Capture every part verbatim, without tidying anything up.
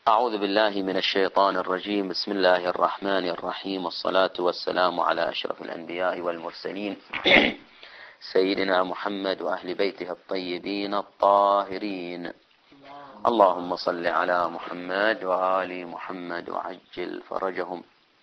أعوذ بالله من الشيطان الرجيم. بسم الله الرحمن الرحيم، والصلاة والسلام على أشرف الأنبياء والمرسلين سيدنا محمد وأهل بيته الطيبين الطاهرين. اللهم صل على محمد وآل محمد وعجل فرجهم.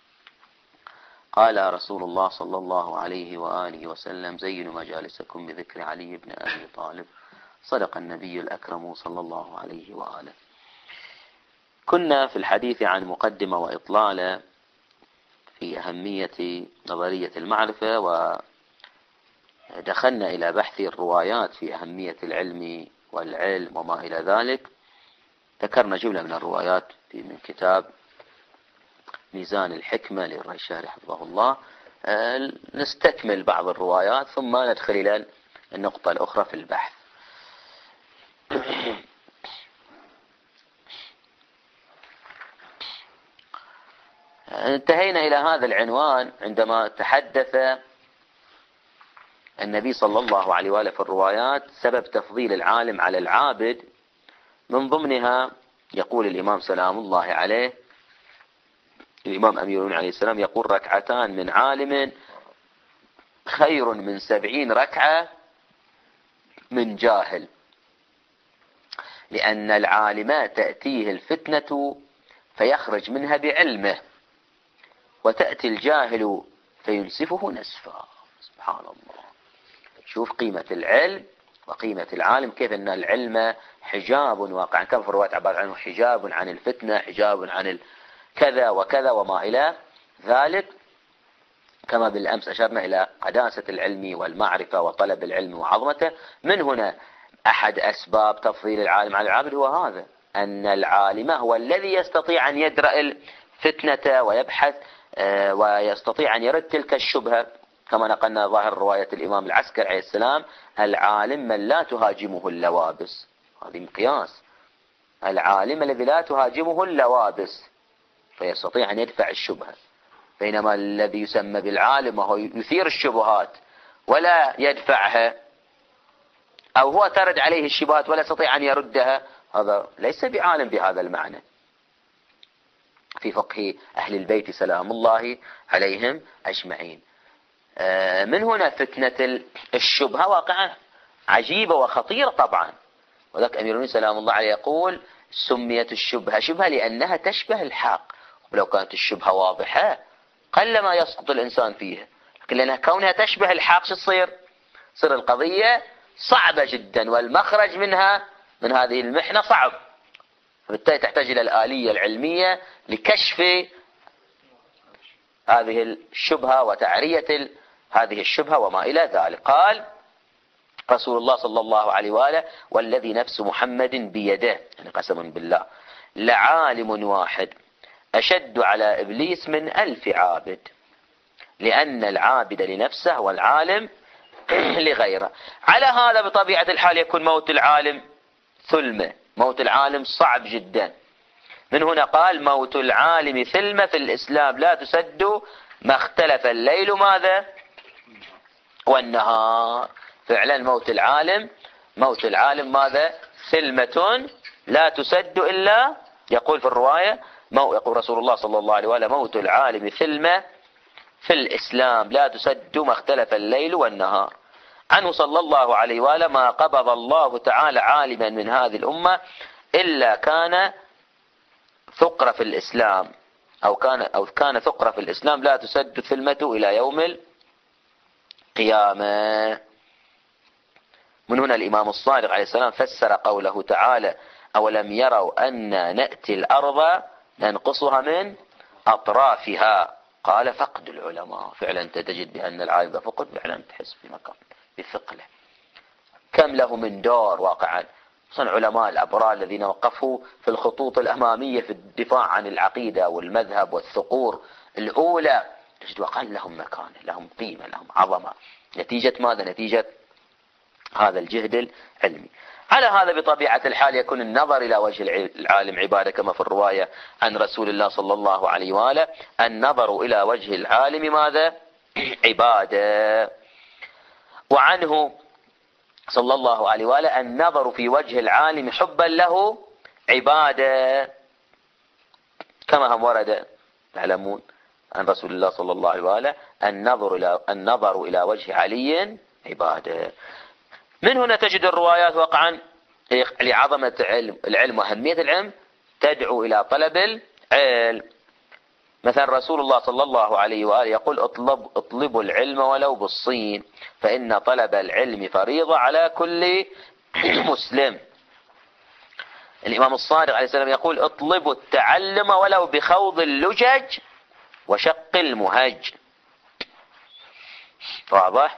قال رسول الله صلى الله عليه وآله وسلم: زينوا مجالسكم بذكر علي بن أبي طالب. صدق النبي الأكرم صلى الله عليه وآله. كنا في الحديث عن مقدمة وإطلالة في أهمية نظرية المعرفة، ودخلنا إلى بحث الروايات في أهمية العلم والعلم وما إلى ذلك. ذكرنا جملة من الروايات في من كتاب ميزان الحكمة للريشاري حفظه الله. نستكمل بعض الروايات ثم ندخل إلى النقطة الأخرى في البحث. انتهينا إلى هذا العنوان عندما تحدث النبي صلى الله عليه وآله في الروايات سبب تفضيل العالم على العابد. من ضمنها يقول الإمام سلام الله عليه، الإمام أمير المؤمنين عليه السلام يقول: ركعتان من عالم خير من سبعين ركعة من جاهل، لأن العالم تأتيه الفتنة فيخرج منها بعلمه، وتأتي الجاهل فينسفه نسفا. سبحان الله. شوف قيمة العلم وقيمة العالم، كيف أن العلم حجاب واقع، كم في الروايات عبارة عنه حجاب عن الفتنة، حجاب عن كذا وكذا وما إلى ذلك. كما بالأمس أشرنا إلى قداسة العلم والمعرفة وطلب العلم وعظمته. من هنا أحد أسباب تفضيل العالم على العابد هو هذا، أن العالم هو الذي يستطيع أن يدرأ الفتنة ويبحث ويستطيع أن يرد تلك الشبهة، كما نقلنا ظاهر رواية الإمام العسكري عليه السلام: العالم من لا تهاجمه اللوابس. هذه مقياس، العالم الذي لا تهاجمه اللوابس فيستطيع أن يدفع الشبهة، بينما الذي يسمى بالعالم وهو يثير الشبهات ولا يدفعها، أو هو ترد عليه الشبهات ولا يستطيع أن يردها، هذا ليس بعالم بهذا المعنى في فقه أهل البيت سلام الله عليهم أجمعين. من هنا فتنة الشبهة واقعة عجيبة وخطيرة طبعا. وذلك أمير المؤمنين سلام الله عليه يقول: سميت الشبهة شبهة لأنها تشبه الحق، ولو كانت الشبهة واضحة قلما يسقط الإنسان فيها، لكن لأنها كونها تشبه الحق شو تصير؟ تصير القضية صعبة جدا، والمخرج منها من هذه المحنة صعب، فبالتالي تحتاج إلى الآلية العلمية لكشف هذه الشبهة وتعرية هذه الشبهة وما إلى ذلك. قال رسول الله صلى الله عليه وآله: والذي نفس محمد بيده، يعني قسم بالله، لعالم واحد أشد على إبليس من ألف عابد، لأن العابد لنفسه والعالم لغيره. على هذا بطبيعة الحال يكون موت العالم ثلمة، موت العالم صعب جدا. من هنا قال: موت العالم ثلمة في الإسلام لا تسد ما اختلف الليل ماذا والنهار. فعلا موت العالم موت العالم ماذا؟ ثلمة لا تسد إلا، يقول في الرواية، يقول رسول الله صلى الله عليه وآله: موت العالم ثلمة في الإسلام لا تسد ما اختلف الليل والنهار. عنه صلى الله عليه وآله: ما قبض الله تعالى عالما من هذه الأمة إلا كان ثقر في الإسلام، أو كان أو كان ثقر في الإسلام لا تسد ثلمته إلى يوم القيامة. من هنا الإمام الصادق عليه السلام فسر قوله تعالى: أولم يروا أن نأتي الأرض ننقصها من أطرافها. قال: فقد العلماء. فعلا أنت تجد بأن العالم إذا فقد فعلا تحس في مكان بثقله، كم له من دور واقعا. خصوصا علماء الأبرار الذين وقفوا في الخطوط الأمامية في الدفاع عن العقيدة والمذهب والثقور الأولى، تجد وقال لهم مكان، لهم قيمة، لهم عظمة، نتيجة ماذا؟ نتيجة هذا الجهد العلمي. على هذا بطبيعة الحال يكون النظر إلى وجه العالم عبادة، كما في الرواية عن رسول الله صلى الله عليه وآله: النظر إلى وجه العالم ماذا؟ عبادة. وعنه صلى الله عليه وآله: النظر في وجه العالم حبا له عبادة. كما هم ورد تعلمون عن رسول الله صلى الله عليه وآله النظر إلى النظر إلى وجه علي عبادة. من هنا تجد الروايات وقعا لعظمة العلم العلم وأهمية العلم تدعو إلى طلب العلم. مثلا رسول الله صلى الله عليه وآله يقول اطلب اطلبوا العلم ولو بالصين فإن طلب العلم فريضة على كل مسلم. الإمام الصادق عليه السلام يقول اطلبوا التعلم ولو بخوض اللجج وشق المهج. واضح؟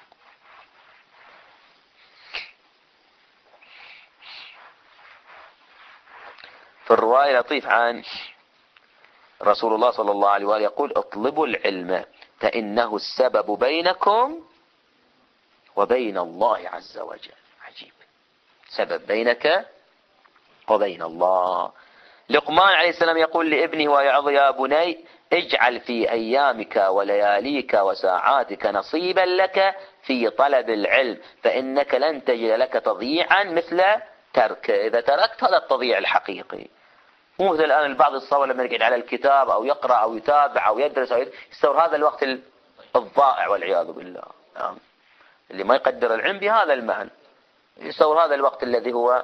في الرواية لطيف عن رسول الله صلى الله عليه وآله يقول اطلبوا العلم فإنه السبب بينكم وبين الله عز وجل. عجيب، سبب بينك وبين الله. لقمان عليه السلام يقول لابنه ويعظ يا بني اجعل في أيامك ولياليك وساعاتك نصيبا لك في طلب العلم فإنك لن تجد لك تضييعا مثل ترك. إذا تركت هذا التضييع الحقيقي. مو مثل الآن البعض الصور لما يقعد على الكتاب أو يقرأ أو يتابع أو يدرس أو يستور هذا الوقت الضائع والعياذ بالله. نعم. اللي ما يقدر العلم بهذا المعنى يستور هذا الوقت الذي هو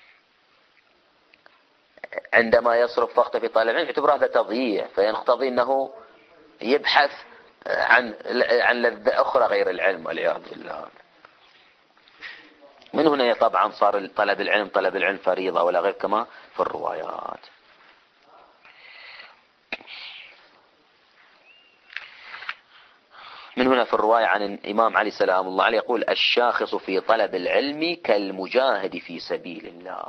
عندما يصرف وقته في طالب العلم يعتبر هذا تضييع، فيقتضي أنه يبحث عن عن لذة أخرى غير العلم والعياذ بالله. من هنا طبعا صار طلب العلم طلب العلم فريضة ولا غير كما في الروايات. من هنا في الرواية عن الإمام علي سلام الله عليه يقول الشاخص في طلب العلم كالمجاهد في سبيل الله.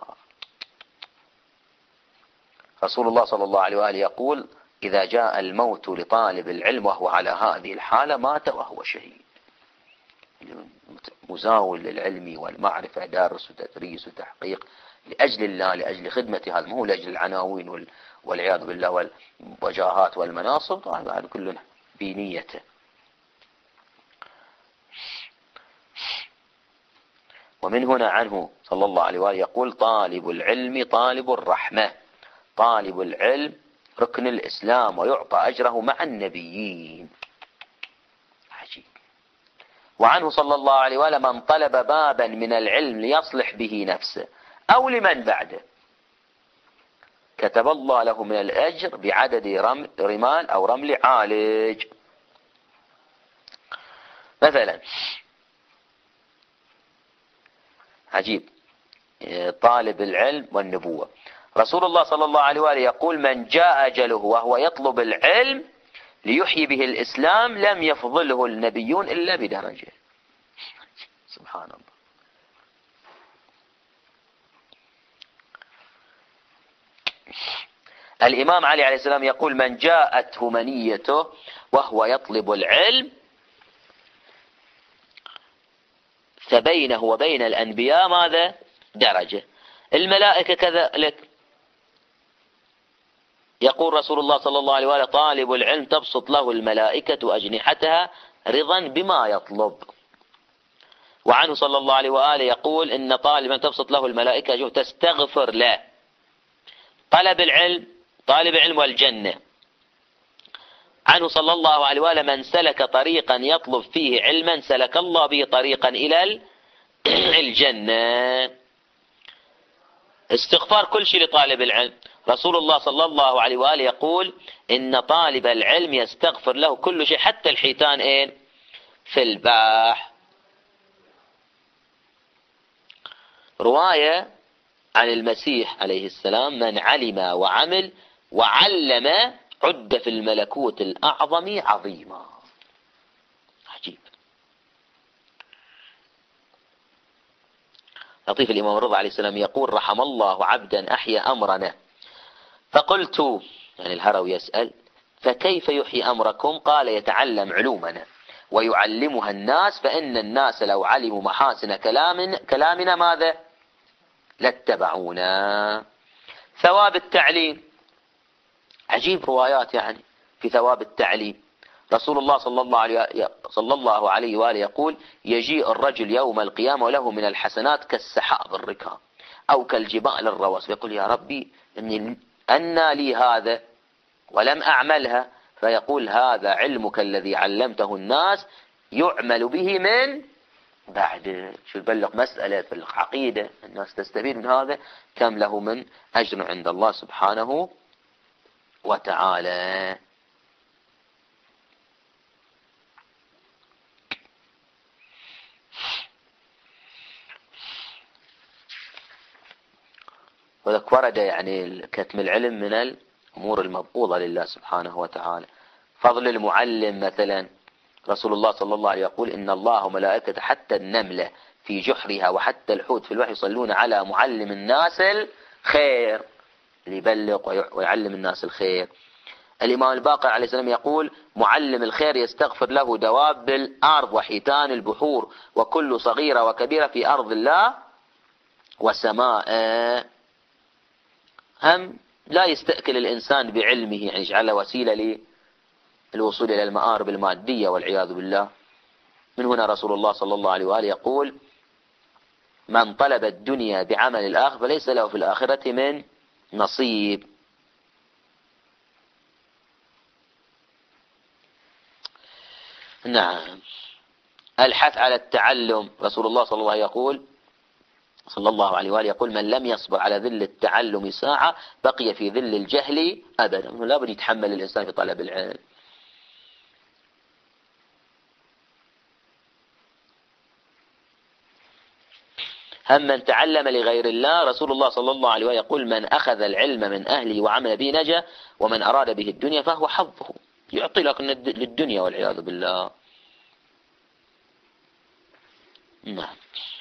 رسول الله صلى الله عليه وآله يقول إذا جاء الموت لطالب العلم وهو على هذه الحالة مات وهو شهيد. مزاول للعلم والمعرفة دارس وتدريس وتحقيق لأجل الله لأجل خدمة هذا، مو لأجل العناوين والعياذ بالله والوجاهات والمناصب. طبعا هذا كله بنيته. ومن هنا عنه صلى الله عليه وآله يقول طالب العلم طالب الرحمة. طالب العلم ركن الإسلام ويعطى أجره مع النبيين. عجيب. وعنه صلى الله عليه وآله من طلب بابا من العلم ليصلح به نفسه أو لمن بعده كتب الله له من الأجر بعدد رمال أو رمل عالج. مثلا عجيب طالب العلم والنبوة. رسول الله صلى الله عليه وآله يقول من جاء أجله وهو يطلب العلم ليحيي به الإسلام لم يفضله النبيون إلا بدرجة. سبحان الله. الإمام علي عليه السلام يقول من جاءته منيته وهو يطلب العلم فبينه وبين الأنبياء ماذا؟ درجة. الملائكة كذلك. يقول رسول الله صلى الله عليه وآله طالب العلم تبسط له الملائكة أجنحتها رضا بما يطلب. وعنه صلى الله عليه وآله يقول إن طالبا تبسط له الملائكة تستغفر له. طلب العلم طالب العلم والجنة. عنه صلى الله عليه وآله من سلك طريقا يطلب فيه علما سلك الله به طريقا إلى الجنة. استغفار كل شيء لطالب العلم. رسول الله صلى الله عليه وآله يقول إن طالب العلم يستغفر له كل شيء حتى الحيتان إيه في الباح. رواية عن المسيح عليه السلام من علم وعمل وعلم عد في الملكوت الأعظم عظيما. عجيب. لطيف الإمام الرضا عليه السلام يقول رحم الله عبدا أحيا أمرنا فقلت يعني الهروي يسأل فكيف يحيي أمركم؟ قال يتعلم علومنا ويعلمها الناس فإن الناس لو علموا محاسن كلامنا, كلامنا ماذا؟ لاتبعونا. ثواب التعليم. عجيب روايات يعني في ثواب التعليم. رسول الله صلى الله عليه صلى الله عليه وآله يقول يجيء الرجل يوم القيامة وله من الحسنات كالسحاب الركام أو كالجبال الرواسي يقول يا ربي أن لي هذا ولم أعملها، فيقول هذا علمك الذي علمته الناس يعمل به من بعد. شو تبلغ مسألة تبلغ عقيدة الناس تستفيد من هذا، كم له من أجر عند الله سبحانه وتعالى. وذلك ورد يعني كتم العلم من الأمور المبغوضة لله سبحانه وتعالى. فضل المعلم مثلا، رسول الله صلى الله عليه وسلم يقول إن الله وملائكته حتى النملة في جحرها وحتى الحوت في الوحي يصلون على معلم الناس الخير، اللي يبلغ ويعلم الناس الخير. الإمام الباقر عليه السلام يقول معلم الخير يستغفر له دواب الأرض وحيتان البحور وكل صغيرة وكبيرة في أرض الله وسماء. هم لا يستأكل الإنسان بعلمه، يعني يجعله وسيلة للوصول إلى المآرب المادية والعياذ بالله. من هنا رسول الله صلى الله عليه وآله يقول من طلب الدنيا بعمل الآخر فليس له في الآخرة من نصيب. نعم. الحث على التعلم، رسول الله صلى الله عليه يقول صلى الله عليه وآله يقول من لم يصبر على ذل التعلم ساعة بقي في ذل الجهل أبدا. لا بد يتحمل الإنسان في طلب العلم. هم من تعلم لغير الله، رسول الله صلى الله عليه وآله يقول من أخذ العلم من أهله وعمل به نجا ومن أراد به الدنيا فهو حظه، يعطي لك للدنيا والعياذ بالله. نعم.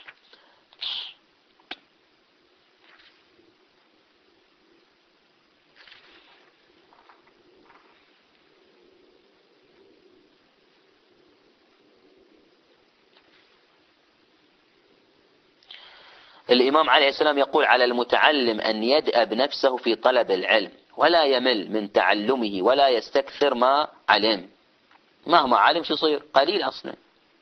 الإمام عليه السلام يقول على المتعلم أن يدأب نفسه في طلب العلم ولا يمل من تعلمه ولا يستكثر ما علم. مهما علم شو يصير قليل أصلا.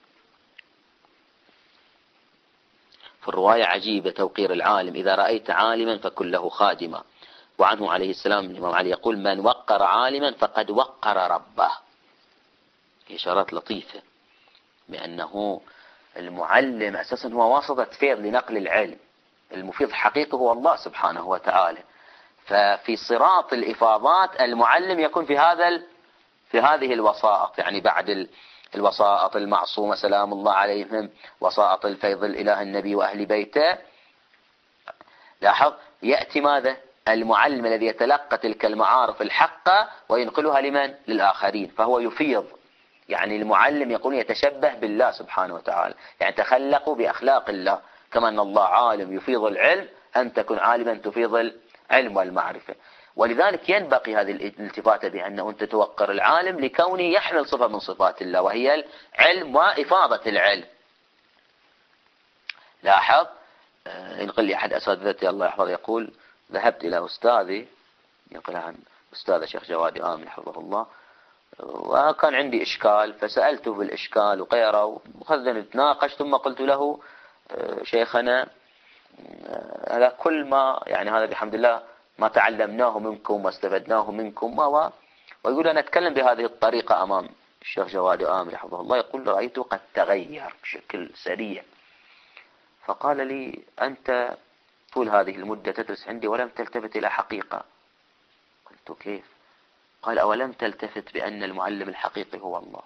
في الرواية عجيبة توقير العالم، إذا رأيت عالما فكن له خادما. وعنه عليه السلام الإمام علي يقول من وقر عالما فقد وقر ربه. إشارات لطيفة بأنه المعلم أساسا هو واسطة فيض لنقل العلم، المفيض حقيقة هو الله سبحانه وتعالى. ففي صراط الإفاضات المعلم يكون في هذا في هذه الوسائط، يعني بعد الوسائط المعصومة سلام الله عليهم، وسائط الفيض الإله النبي وأهل بيته. لاحظ يأتي ماذا؟ المعلم الذي يتلقى تلك المعارف الحقة وينقلها لمن؟ للآخرين، فهو يفيض. يعني المعلم يكون يتشبه بالله سبحانه وتعالى، يعني تخلقوا بأخلاق الله. كما أن الله عالم يفيض العلم، أن تكون عالما تفيض العلم والمعرفة. ولذلك ينبغي هذه الالتفاتة بأنه أنت توقر العالم لكونه يحمل صفة من صفات الله وهي العلم وإفاضة العلم. لاحظ ينقل لي أحد أساتذتي الله يحفظه يقول ذهبت إلى أستاذي، ينقل عن أستاذ الشيخ جواد آمن حفظه الله، وكان عندي إشكال فسألته بالإشكال وغيره وخذنا نتناقش، ثم قلت له شيخنا هذا كل ما يعني هذا بحمد الله ما تعلمناه منكم واستفدناه منكم، و ويقول أنا أتكلم بهذه الطريقة أمام الشيخ جواد آمن حفظه الله، يقول رأيته قد تغير بشكل سريع. فقال لي أنت طول هذه المدة تدرس عندي ولم تلتفت إلى حقيقة. قلت كيف؟ قال أولم تلتفت بأن المعلم الحقيقي هو الله.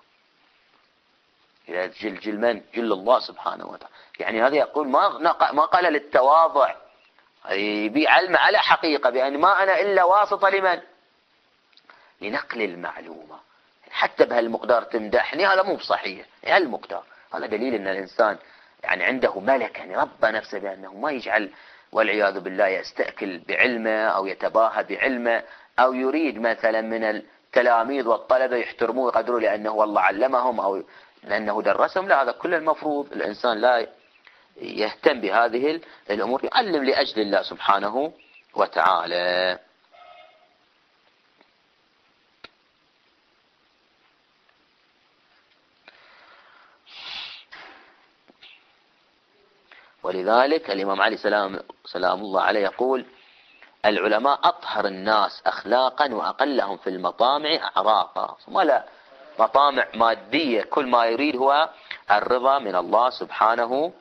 جل جل من؟ جل الله سبحانه وتعالى. يعني هذا يقول ما ما قال للتواضع، يبي علم على حقيقة بأن ما أنا إلا واسطة لمن؟ لنقل المعلومة. حتى بهالمقدار تمدحني هذا مو بصحيح. هالمقدار هذا دليل أن الإنسان يعني عنده ملك، يعني ربى نفسه بأنه ما يجعل والعياذ بالله يستأكل بعلمه أو يتباهى بعلمه، أو يريد مثلا من التلاميذ والطلبة يحترموه ويقدروا لأنه والله علمهم أو لأنه درسهم. لا، هذا كل المفروض الإنسان لا يهتم بهذه الأمور، يعلم لأجل الله سبحانه وتعالى. ولذلك الإمام علي سلام, سلام الله عليه يقول العلماء أطهر الناس أخلاقا وأقلهم في المطامع أعراقا، ولا مطامع مادية، كل ما يريد هو الرضا من الله سبحانه.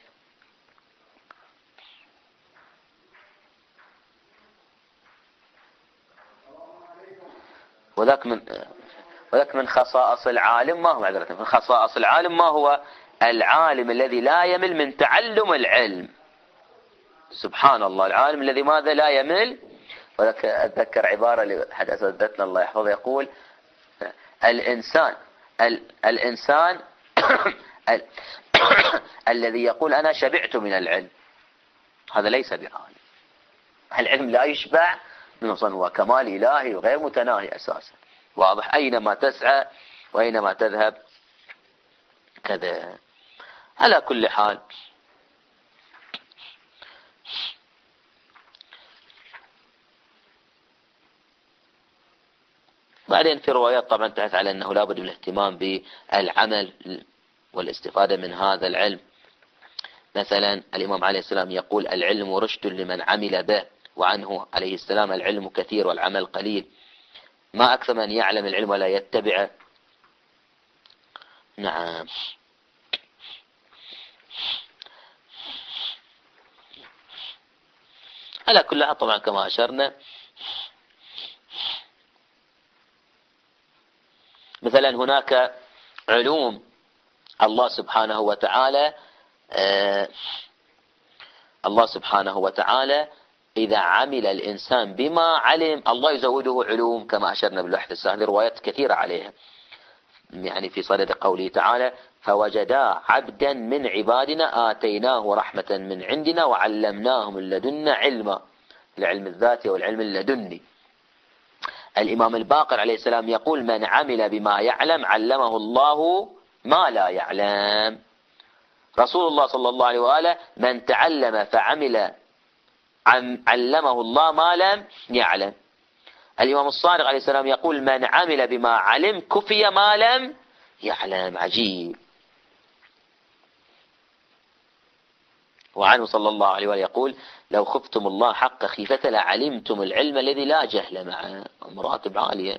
وذاك من وذاك من خصائص العالم، ما هو معذرة، من خصائص العالم ما هو؟ العالم الذي لا يمل من تعلم العلم. سبحان الله، العالم الذي ماذا؟ لا يمل. وذاك أتذكر عبارة لأحد أساتذتنا الله يحفظه يقول: الإنسان ال الإنسان ال الذي يقول أنا شبعت من العلم، هذا ليس بعالم. العلم لا يشبع منه، هو كمال إلهي وغير متناهي أساسا. واضح؟ أينما تسعى وأينما تذهب كذا. على كل حال، بعدين في روايات طبعا تحث على أنه لا بد من الاهتمام بالعمل والاستفادة من هذا العلم. مثلا الإمام عليه السلام يقول: العلم رشد لمن عمل به، وعنه عليه السلام: العلم كثير والعمل قليل، ما أكثر من يعلم العلم ولا يتبعه. نعم. على كل حال طبعا كما أشرنا، مثلا هناك علوم الله سبحانه وتعالى آه الله سبحانه وتعالى إذا عمل الإنسان بما علم الله يزوده علوم، كما أشرنا بالبحث السابق، روايات كثيرة عليها، يعني في صدد قوله تعالى: فوجدا عبدا من عبادنا آتيناه رحمة من عندنا وعلمناه من لدنا علما، العلم الذاتي والعلم اللدني. الإمام الباقر عليه السلام يقول: من عمل بما يعلم علمه الله ما لا يعلم. رسول الله صلى الله عليه وآله: من تعلم فعمل علمه الله ما لم يعلم. الإمام الصادق عليه السلام يقول: من عمل بما علم كفي ما لم يعلم. عجيب. وعنه صلى الله عليه وآله يقول: لو خفتم الله حق خيفته لعلمتم العلم الذي لا جهل معه. مراتب عالية.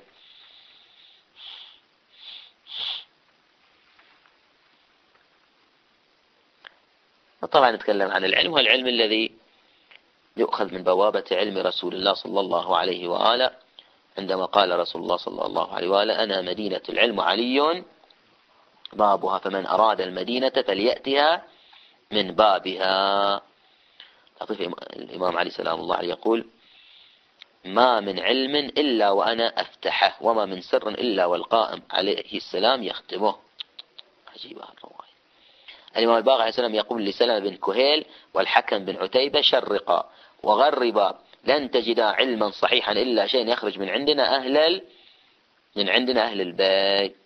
طبعا نتكلم عن العلم، والعلم الذي يؤخذ من بوابة علم رسول الله صلى الله عليه وآله، عندما قال رسول الله صلى الله عليه وآله: أنا مدينة العلم وعلي بابها، فمن أراد المدينة فليأتها من بابها. الإمام علي سلام الله عليه يقول: ما من علم إلا وأنا أفتحه، وما من سر إلا والقائم عليه السلام يختمه. عجيبة الرواية. الإمام الباقر عليه السلام يقول لسلمة بن كهيل والحكم بن عتيبة: شرقا وغربا لن تجدا علما صحيحا إلا شيء يخرج من عندنا أهل من عندنا أهل البيت.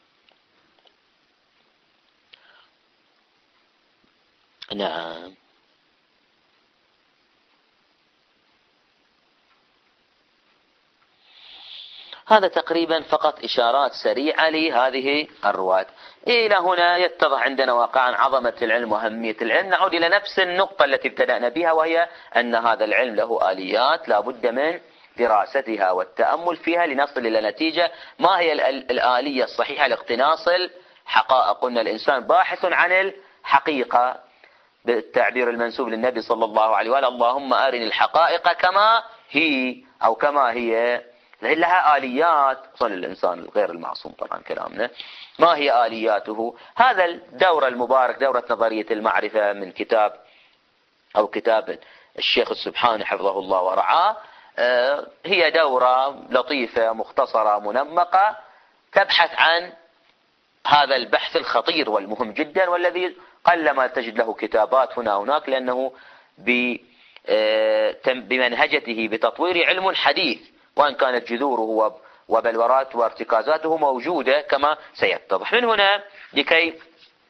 نعم. هذا تقريبا فقط إشارات سريعة لهذه الروايات. إلى هنا يتضح عندنا واقعا عظمة العلم وأهمية العلم. نعود إلى نفس النقطة التي ابتدأنا بها، وهي أن هذا العلم له آليات لا بد من دراستها والتأمل فيها لنصل إلى نتيجة. ما هي الآلية الصحيحة لاقتناص الحقائق؟ قلنا الإنسان باحث عن الحقيقة، بالتعبير المنسوب للنبي صلى الله عليه وآله: اللهم أرني الحقائق كما هي أو كما هي. لها آليات. صل الإنسان غير المعصوم طبعا كلامنا. ما هي آلياته؟ هذا الدورة المبارك، دورة نظرية المعرفة، من كتاب أو كتاب الشيخ السبحاني حفظه الله ورعاه، هي دورة لطيفة مختصرة منمقة تبحث عن هذا البحث الخطير والمهم جدا، والذي قلما تجد له كتابات هنا هناك، لأنه بمنهجته بتطوير علم حديث، وأن كانت جذوره وبلورات وارتكازاته موجودة كما سيتضح. من هنا لكي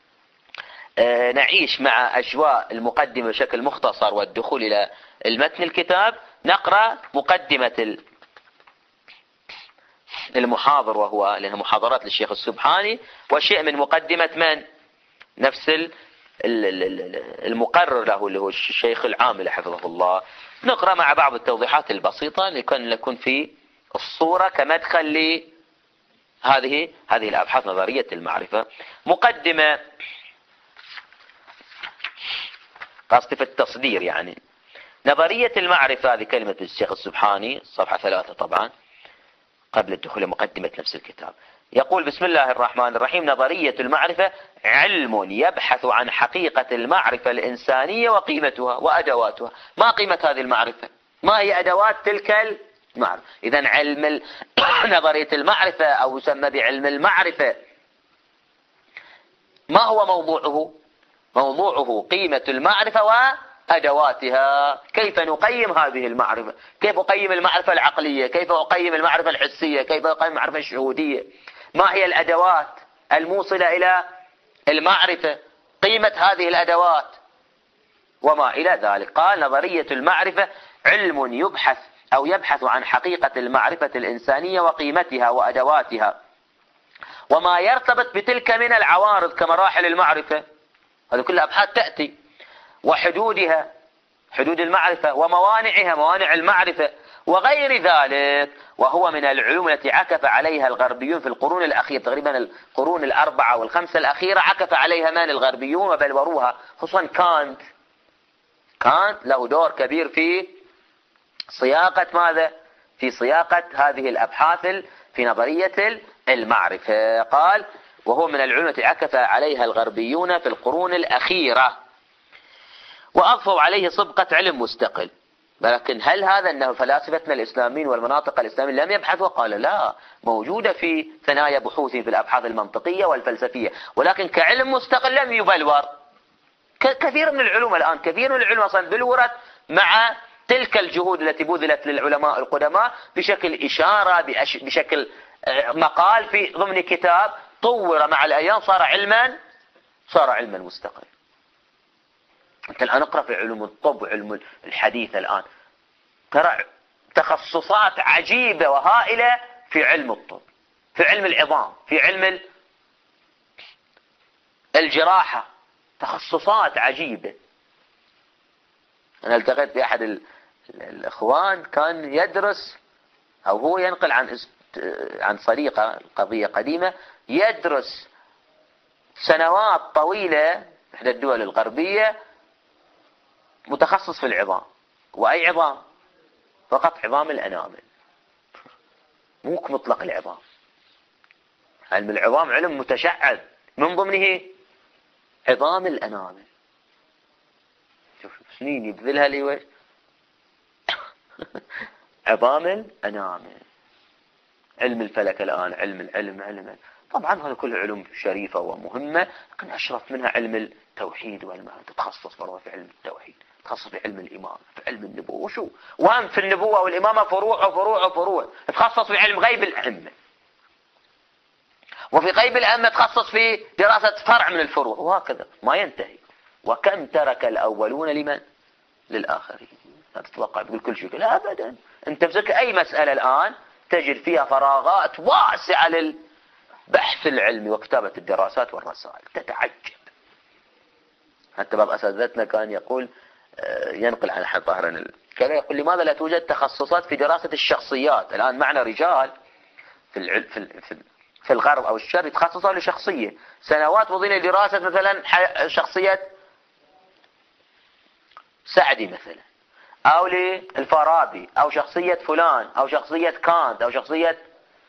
نعيش مع أجواء المقدمة بشكل مختصر والدخول إلى المتن الكتاب، نقرأ مقدمة المحاضر، وهو لأنها محاضرات للشيخ السبحاني، وشيء من مقدمة من؟ نفس المقرر له اللي هو الشيخ العامل حفظه الله. نقرأ مع بعض التوضيحات البسيطة لكي نكون في الصورة كمدخل لهذه هذه الأبحاث نظرية المعرفة. مقدمة قصدي في التصدير يعني. نظرية المعرفة هذه كلمة الشيخ السبحاني صفحة ثلاثة طبعا قبل الدخول لمقدمة نفس الكتاب. يقول بسم الله الرحمن الرحيم: نظرية المعرفة علم يبحث عن حقيقة المعرفة الإنسانية وقيمتها وأدواتها. ما قيمة هذه المعرفة؟ ما هي أدوات تلك المعرفة؟ إذن علم نظرية المعرفة أو يسمى بعلم المعرفة ما هو موضوعه؟ موضوعه قيمة المعرفة وأدواتها. كيف نقيم هذه المعرفة؟ كيف أقيم المعرفة العقلية؟ كيف أقيم المعرفة الحسية؟ كيف أقيم المعرفة الشهودية؟ ما هي الأدوات الموصلة إلى المعرفة؟ قيمة هذه الأدوات وما إلى ذلك. قال نظرية المعرفة علم يبحث أو يبحث عن حقيقة المعرفة الإنسانية وقيمتها وأدواتها وما يرتبط بتلك من العوارض كمراحل المعرفة، هذه كلها أبحاث تأتي، وحدودها حدود المعرفة وموانعها موانع المعرفة وغير ذلك. وهو من العلوم التي عكف عليها الغربيون في القرون الأخيرة، تقريبا القرون الأربعة والخمسة الأخيرة عكف عليها من الغربيون وبلوروها، خصوصا كانت. كانت له دور كبير في صياغة ماذا؟ في صياغة هذه الأبحاث في نظرية المعرفة. قال وهو من العلوم التي عكف عليها الغربيون في القرون الأخيرة وأضفوا عليه صبغة علم مستقل. لكن هل هذا أنه فلاسفتنا الإسلاميين والمناطق الإسلامية لم يبحثوا؟ قال لا، موجودة في ثنايا بحوثهم في الأبحاث المنطقية والفلسفية، ولكن كعلم مستقل لم يبلور. كثير من العلوم الآن كثير من العلوم أصلا بلورت مع تلك الجهود التي بذلت للعلماء القدماء بشكل إشارة بشكل مقال في ضمن كتاب، طور مع الأيام صار علما صار علما مستقل. أنت الآن اقرأ في علوم الطب وعلم الحديث الآن ترى تخصصات عجيبة وهائلة في علم الطب، في علم العظام، في علم الجراحة، تخصصات عجيبة. أنا التقيت بأحد الإخوان كان يدرس أو هو ينقل عن عن صديقة قضية قديمة، يدرس سنوات طويلة في إحدى الدول الغربية متخصص في العظام. وأي عظام؟ فقط عظام الأنامل، مو مطلق العظام. علم العظام علم متشعب من ضمنه عظام الأنامل. شوف سنين يبذلها لي عظام الأنامل. علم الفلك الآن علم العلم علم طبعا هذا كله علوم شريفة ومهمة، لكن أشرف منها علم التوحيد والمعنى. تتخصص برضه في علم التوحيد، تخصص في علم الإمامة، في علم النبوة. وشو وهم في النبوة والإمامة فروع وفروع وفروع. تخصص في علم غيب الأئمة، وفي غيب الأئمة تخصص في دراسة فرع من الفروع، وهكذا ما ينتهي. وكم ترك الأولون لمن؟ للآخرين. لا تتوقع تقول كل شيء، لا أبدا. أنت تمسك أي مسألة الآن تجد فيها فراغات واسعة للبحث العلمي وكتابة الدراسات والرسائل، تتعجب. حتى بعض أساتذتنا كان يقول ينقل عن أحد ظهرنا كان يقول لماذا لا توجد تخصصات في دراسة الشخصيات؟ الآن معنا رجال في العلم في, في, في الغرب أو الشرق يتخصصوا لشخصية، سنوات مضينا لدراسة مثلا شخصية سعدي مثلا، أو للفارابي، أو شخصية فلان، أو شخصية كانت، أو شخصية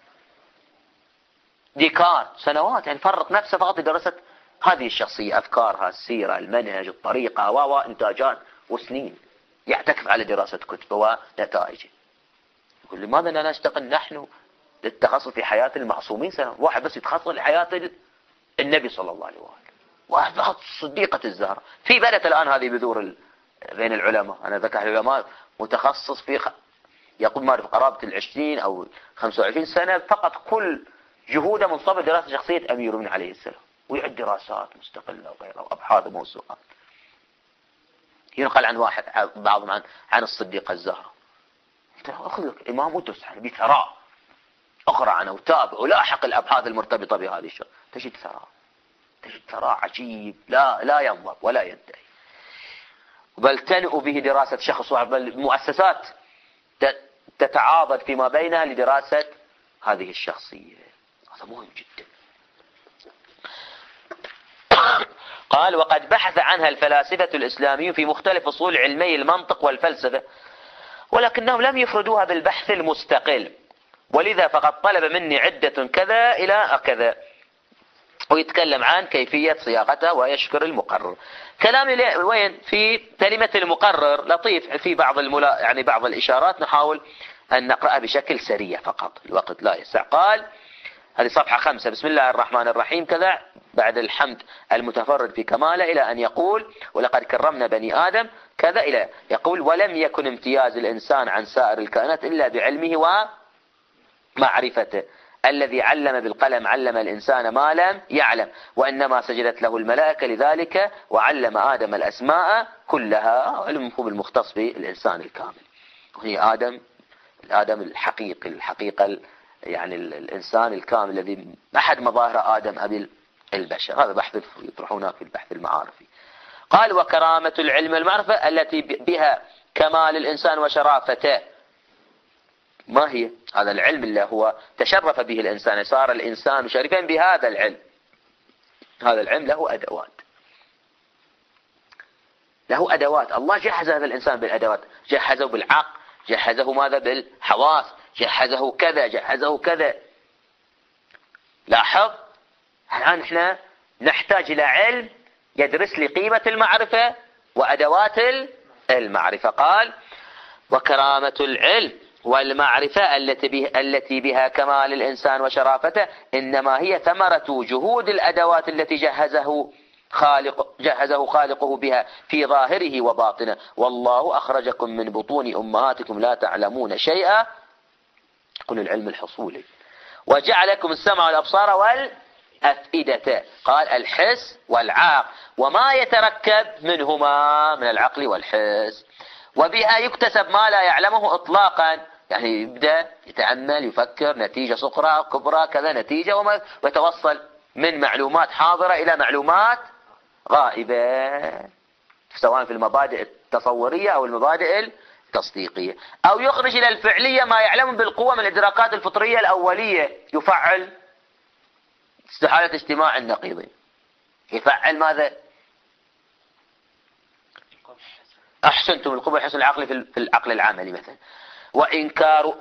ديكارت. سنوات يعني فرق نفسه فقط لدراسة هذه الشخصية، أفكارها، السيرة، المنهج، الطريقة، وإنتاجات، وسنين يعتكف على دراسة كتبه ونتائجه. يقول لماذا لا نشتغل نحن للتخصص في حياة المعصومين؟ سنة واحد بس يتخصص لحياة النبي صلى الله عليه وآله، واحد فقط صديقة الزهرة. في بدأت الآن هذه بذور بين العلماء. أنا ذكر العلماء متخصص في خ... يقول ما في قرابة العشرين أو خمسة وعشرين سنة فقط كل جهوده منصب دراسة شخصية أمير بن عليه السلام، ويعد دراسات مستقلة وغيرها وأبحاث وموسوعات. ينقل عن واحد بعضهم عن عن الصديقة الزهرة. أخذ لك إمام ودرس عنه بثراء، اقرأ عنه وتابع ولاحق الأبحاث المرتبطة بهذه الشيء تجد ثراء. ترى عجيب لا لا ينضب ولا ينتهي، بل تنؤ به دراسة شخص واحد، بل مؤسسات تتعاضد فيما بينها لدراسة هذه الشخصية. هذا مهم جدا. قال وقد بحث عنها الفلاسفة الإسلاميون في مختلف فصول علمي المنطق والفلسفة، ولكنهم لم يفردوها بالبحث المستقل، ولذا فقد طلب مني عدة كذا إلى كذا، ويتكلم عن كيفية صياغتها ويشكر المقرر. كلامي وين في كلمة المقرر لطيف، في بعض الملا يعني بعض الإشارات نحاول أن نقرأها بشكل سريع فقط، الوقت لا يسع. قال هذه صفحة خمسة: بسم الله الرحمن الرحيم كذا، بعد الحمد المتفرد في كماله إلى أن يقول ولقد كرمنا بني آدم كذا، إلى يقول ولم يكن امتياز الإنسان عن سائر الكائنات إلا بعلمه ومعرفته، الذي علم بالقلم علم الإنسان ما لم يعلم، وإنما سجدت له الملائكة لذلك، وعلم آدم الأسماء كلها، علمه بالمختص بالإنسان الكامل. هي آدم الآدم الحقيقي، الحقيقة يعني الإنسان الكامل الذي أحد مظاهر آدم أبي البشر. هذا بحث يطرحونه في البحث المعارفي. قال وكرامة العلم والمعرفة التي بها كمال الإنسان وشرافته. ما هي؟ هذا العلم اللي هو تشرف به الإنسان، صار الإنسان شريفا بهذا العلم. هذا العلم له أدوات، له أدوات. الله جهز هذا الإنسان بالأدوات، جهزه بالعقل، جهزه ماذا بالحواس، جهزه كذا جهزه كذا. لاحظ الآن احنا نحتاج إلى علم يدرس لي قيمة المعرفة وأدوات المعرفة. قال وكرامة العلم والمعرفة التي بها, التي بها كمال الإنسان وشرافته إنما هي ثمرة جهود الأدوات التي جهزه خالق جهزه خالقه بها في ظاهره وباطنه. والله أخرجكم من بطون أمهاتكم لا تعلمون شيئا، كل العلم الحصولي، وجعلكم السمع والأبصار والأفئدة. قال الحس والعقل وما يتركب منهما من العقل والحس، وبها يكتسب ما لا يعلمه إطلاقا. يعني يبدأ يتأمل يفكر، نتيجة صغرى كبرى كذا نتيجة، وما ويتوصل من معلومات حاضرة إلى معلومات غائبة، سواء في المبادئ التصورية أو المبادئ التصديقية، أو يخرج إلى الفعلية ما يعلم بالقوة من الإدراكات الفطرية الأولية. يفعل استحالة اجتماع النقيضين، يفعل ماذا؟ أحسنتم القوة حسن العقل في العقل العملي مثلا. وإنكار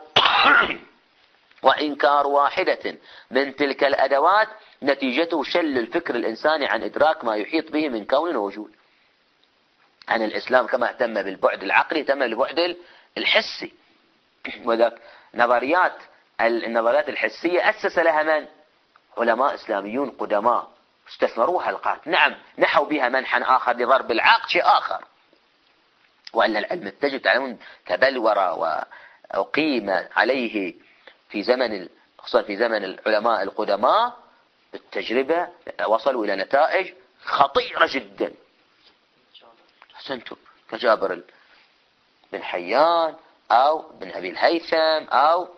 وإنكار واحدة من تلك الأدوات نتيجته شل الفكر الإنساني عن إدراك ما يحيط به من كون ووجود. عن الإسلام كما اهتم بالبعد العقلي اهتم بالبعد الحسي، وذاك نظريات النظريات الحسية أسس لها من؟ علماء إسلاميون قدماء استثمروا حلقات، نعم نحوا بها منحا آخر لضرب العقل شيء آخر، وأن العلم تجد تعلمون تبلور وأقيم عليه في زمن خصوصا في زمن العلماء القدماء بالتجربة، وصلوا إلى نتائج خطيرة جدا. أحسنتم كجابر بن حيان أو بن أبي الهيثم أو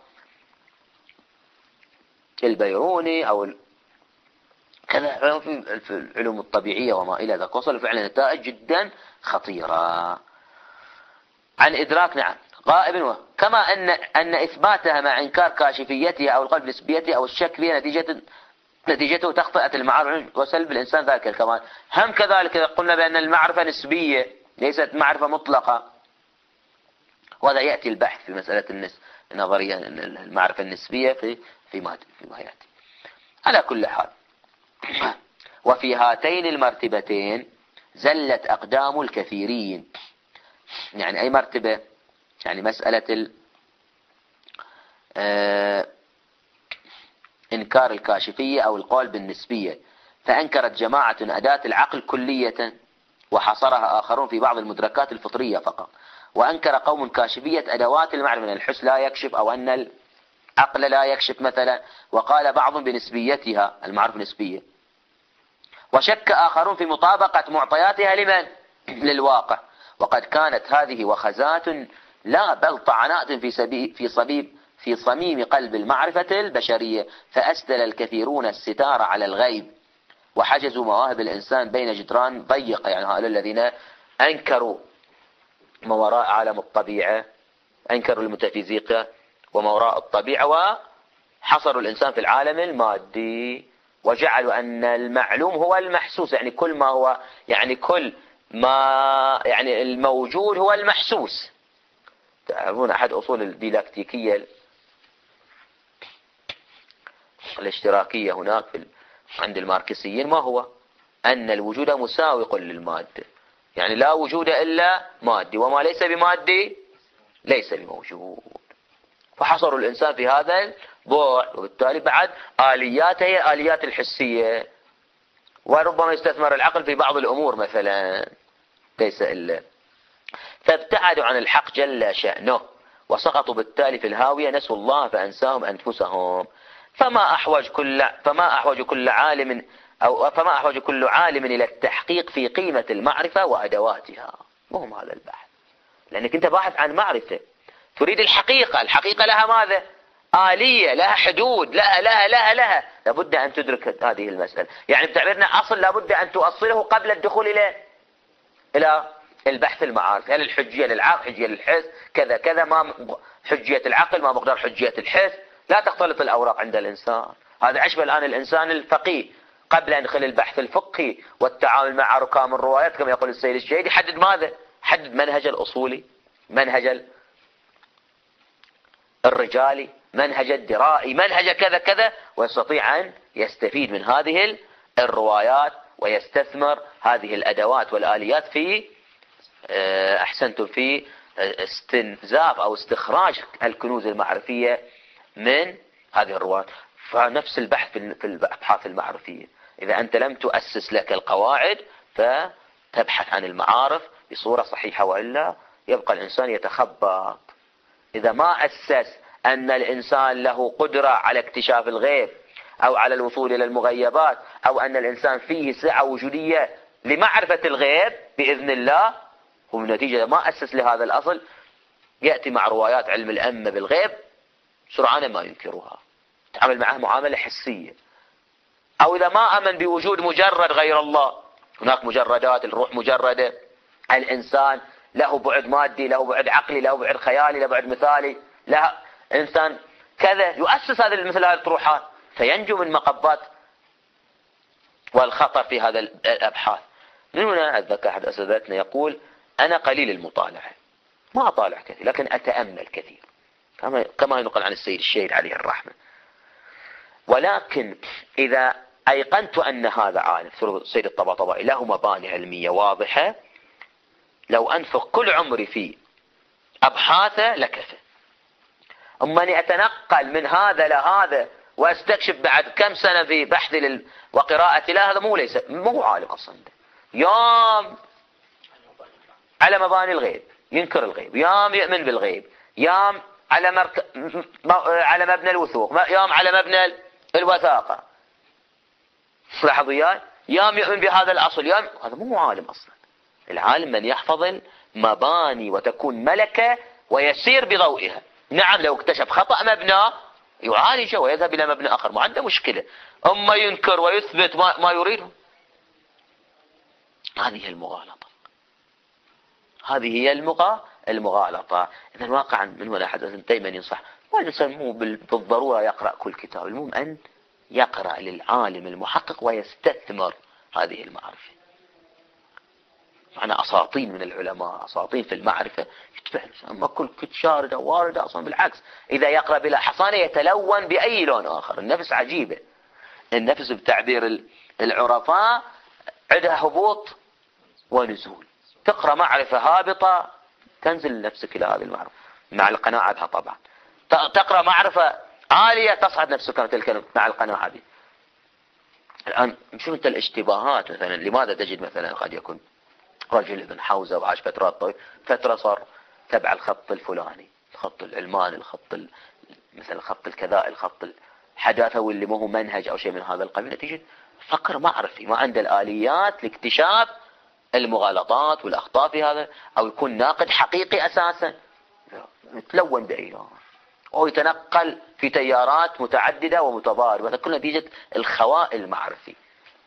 البيروني أو كذا في العلوم الطبيعية وما إلى ذلك، وصلوا فعلا نتائج جدا خطيرة عن إدراك نعم غائب، كما أن أن إثباتها مع إنكار كاشفيتها أو القلب نسبيتها أو الشك فيها نتيجة نتيجته تخطئة المعارف وسلب الإنسان ذلك الكمال. هم كذلك قلنا بأن المعرفة نسبية ليست معرفة مطلقة، وهذا يأتي البحث في مسألة النس النظرية المعرفة النسبية في فيما فيما يأتي. على كل حال، وفي هاتين المرتبتين زلت أقدام الكثيرين. يعني أي مرتبة؟ يعني مسألة ال آه إنكار الكاشفية أو القول بالنسبية، فأنكرت جماعة أداة العقل كلية وحصرها آخرون في بعض المدركات الفطرية فقط، وأنكر قوم كاشفية أدوات المعرفة من الحس لا يكشف أو أن العقل لا يكشف مثلا، وقال بعضهم بنسبيتها المعرفة نسبية، وشك آخرون في مطابقة معطياتها لمن؟ للواقع. وقد كانت هذه وخزات لا بل طعنات في سبيب في صبيب في صميم قلب المعرفة البشرية، فأسدل الكثيرون الستار على الغيب وحجزوا مواهب الإنسان بين جدران ضيقة، يعني هؤلاء الذين أنكروا ما وراء عالم الطبيعة، أنكروا الميتافيزيقا وما وراء الطبيعة، وحصروا الإنسان في العالم المادي، وجعلوا أن المعلوم هو المحسوس، يعني كل ما هو يعني كل ما يعني الموجود هو المحسوس. تعرفون أحد أصول الديلاكتيكية الاشتراكية هناك في عند الماركسيين ما هو؟ أن الوجود مساوق للمادة، يعني لا وجود إلا مادي، وما ليس بمادي ليس بموجود. فحصروا الإنسان في هذا البعد، وبالتالي بعد آلياته هي آليات الحسية، وربما يستثمر العقل في بعض الأمور مثلا ليس إلا. فابتعدوا عن الحق جل شأنه، وسقطوا بالتالي في الهاوية، نسوا الله فأنساهم أنفسهم. فما أحوج كل فما أحوج كل عالم أو فما أحوج كل عالم إلى التحقيق في قيمة المعرفة وأدواتها. مهم هذا البحث، لأنك أنت باحث عن معرفة، تريد الحقيقة. الحقيقة لها ماذا؟ آلية، لها حدود، لها لها لها لها لابد أن تدرك هذه المسألة. يعني بتعبيرنا أصل لابد أن تؤصله قبل الدخول إلى إلى البحث المعارف. هل الحجية للعقل، حجية للحس، كذا كذا، ما حجية العقل، ما مقدار حجية الحس. لا تختلط الأوراق عند الإنسان. هذا أشبه الآن الإنسان الفقيه قبل أن يدخل البحث الفقهي والتعامل مع ركام الروايات كما يقول السيد الشهيد، يحدد ماذا؟ حدد منهج الأصولي، منهج الرجالي، منهج الدرائي، منهج كذا كذا، ويستطيع أن يستفيد من هذه الروايات ويستثمر هذه الأدوات والآليات في أحسنتم في استنزاف أو استخراج الكنوز المعرفية من هذه الروايات. فنفس البحث في الأبحاث المعرفية، إذا أنت لم تؤسس لك القواعد فتبحث عن المعارف بصورة صحيحة، وإلا يبقى الإنسان يتخبط. إذا ما أسس أن الإنسان له قدرة على اكتشاف الغيب أو على الوصول إلى المغيبات، أو أن الإنسان فيه سعة وجودية لمعرفة الغيب بإذن الله، ومن نتيجة ما أسس لهذا الأصل يأتي مع روايات علم الأمة بالغيب سرعان ما ينكرها، تعامل معها معاملة حسية. أو إذا ما أمن بوجود مجرد غير الله، هناك مجردات، الروح مجردة، الإنسان له بعد مادي، له بعد عقلي، له بعد خيالي، له بعد مثالي، له إنسان كذا، يؤسس هذا مثل هذه الطروحات فينجو من مقبات والخطر في هذا الأبحاث. من هنا أتذكر أحد أساتذتنا يقول: أنا قليل المطالعة، ما أطالع كثير لكن أتأمل كثير، كما كما ينقل عن السيد الشهيد عليه الرحمة. ولكن إذا أيقنت أن هذا عالم السيد الطباطبائي له مباني علمية واضحة، لو أنفق كل عمري في أبحاثه لكفى. أما أني أتنقل من هذا لهذا وأستكشف بعد كم سنة في بحث لل... وقراءة له، هذا مو ليس مو عالم أصلا. يوم على مباني الغيب ينكر الغيب، يوم يؤمن بالغيب، يوم على مرك... على مبنى الوثوق، يوم على مبنى الوثاقة. لاحظوا يا يوم يؤمن بهذا الأصل، يوم هذا مو عالم أصلا. العالم من يحفظ المباني وتكون ملكة ويسير بضوئها. نعم لو اكتشف خطأ مبنى يعالجه ويذهب إلى مبنى آخر، ما عنده مشكلة. أما ينكر ويثبت ما, ما يريده، هذه المغالطة، هذه هي المغا المغالطة. إذا واقعا من هنا أحد دائما ينصح والإنسان مو بالضرورة يقرأ كل كتاب، المهم أن يقرأ للعالم المحقق ويستثمر هذه المعرفة. معنا أساطين من العلماء، أساطين في المعرفة يتبع، أما كل كت شاردة واردة أصلا. بالعكس إذا يقرأ بلا حصانة يتلون بأي لون آخر. النفس عجيبة، النفس بتعبير العرفاء عندها هبوط ونزول. تقرأ معرفة هابطة تنزل نفسك إلى هذه المعرفة مع القناعة بها طبعا. تقرأ معرفة عالية تصعد نفسك تلك مع القناعة بها. الآن شوف أنت الاشتباهات مثلا. لماذا تجد مثلا قد يكون رجل ابن حوزة وعاش فترات طويلة، فترة صار تبع الخط الفلاني، الخط العلماني، الخط ال... مثل الخط الكذا، الخط الحداثوي اللي ما هو منهج أو شيء من هذا القبيل، تجد فقر معرفي ما عنده الآليات لاكتشاف المغالطات والأخطاء في هذا، أو يكون ناقد حقيقي أساسا، يتلون بأيام أو يتنقل في تيارات متعددة ومتضاربة، كل نتيجة الخواء المعرفي.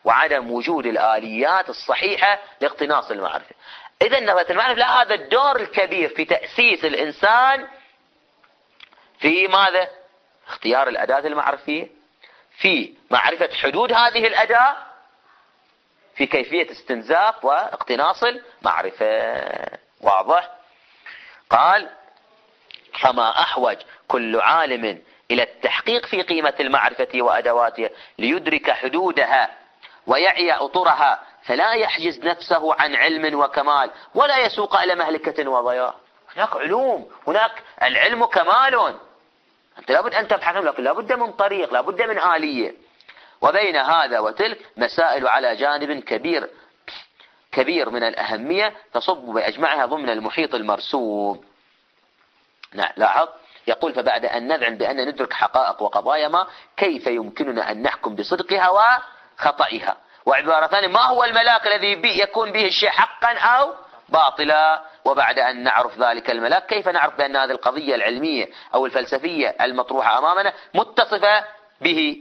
وعدم وجود الآليات الصحيحة لاقتناص المعرفة. إذا نظرة المعرفة لها هذا الدور الكبير في تأسيس الإنسان في ماذا؟ اختيار الأداة المعرفية، في معرفة حدود هذه الأداة، في كيفية استنزاف واقتناص المعرفة. واضح؟ قال: فما أحوج كل عالم إلى التحقيق في قيمة المعرفة وأدواتها ليدرك حدودها ويعي أطرها، فلا يحجز نفسه عن علم وكمال ولا يسوق إلى مهلكة وضياع. هناك علوم، هناك العلم كمال، أنت لابد أن تبحث، لكن لابد من طريق، لابد من آلية. وبين هذا وتلك مسائل على جانب كبير كبير من الأهمية تصب بأجمعها ضمن المحيط المرسوم. نعم، لاحظ يقول: فبعد أن نذعن بأن ندرك حقائق وقضايا ما، كيف يمكننا أن نحكم بصدقها وخطئها؟ وعبارة ثانية: ما هو الملاك الذي بي يكون به الشيء حقا أو باطلا؟ وبعد أن نعرف ذلك الملاك، كيف نعرف بأن هذه القضية العلمية أو الفلسفية المطروحة أمامنا متصفة به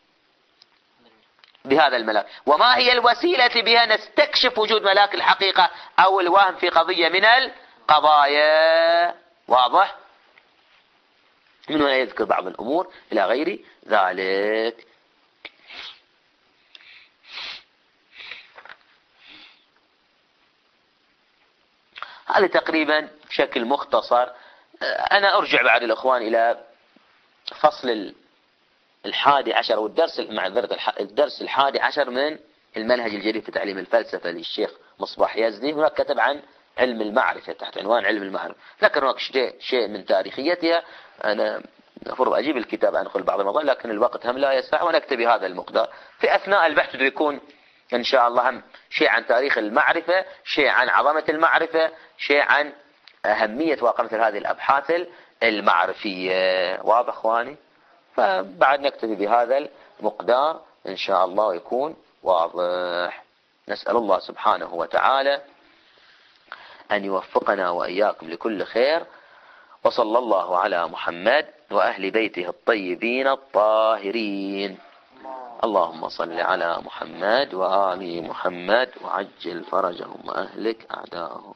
بهذا الملاك؟ وما هي الوسيلة بها نستكشف وجود ملاك الحقيقة أو الوهم في قضية من القضايا؟ واضح؟ من هنا يذكر بعض الأمور إلى غير ذلك. هذا تقريبا بشكل مختصر. أنا أرجع بعد الإخوان إلى فصل الحادي عشر والدرس معذرة الدرس الحادي عشر من المنهج الجديد في تعليم الفلسفة للشيخ مصباح يزدي. هناك كتب عن علم المعرفة تحت عنوان علم المعرفة، ذكر هناك شيء شيء من تاريخيتها. أنا المفروض أجيب الكتاب أنقل بعض الموضوع، لكن الوقت هم لا يسع، ونكتفي هذا المقدار. في أثناء البحث تدركون إن شاء الله هم شيء عن تاريخ المعرفة، شيء عن عظمة المعرفة، شيء عن أهمية وقمة هذه الأبحاث المعرفية. واضح إخواني؟ فبعد نكتفي بهذا المقدار إن شاء الله ويكون واضح. نسأل الله سبحانه وتعالى أن يوفقنا وإياكم لكل خير، وصلى الله على محمد وأهل بيته الطيبين الطاهرين. اللهم صل على محمد وآل محمد وعجل فرجهم وأهلك أعداءهم.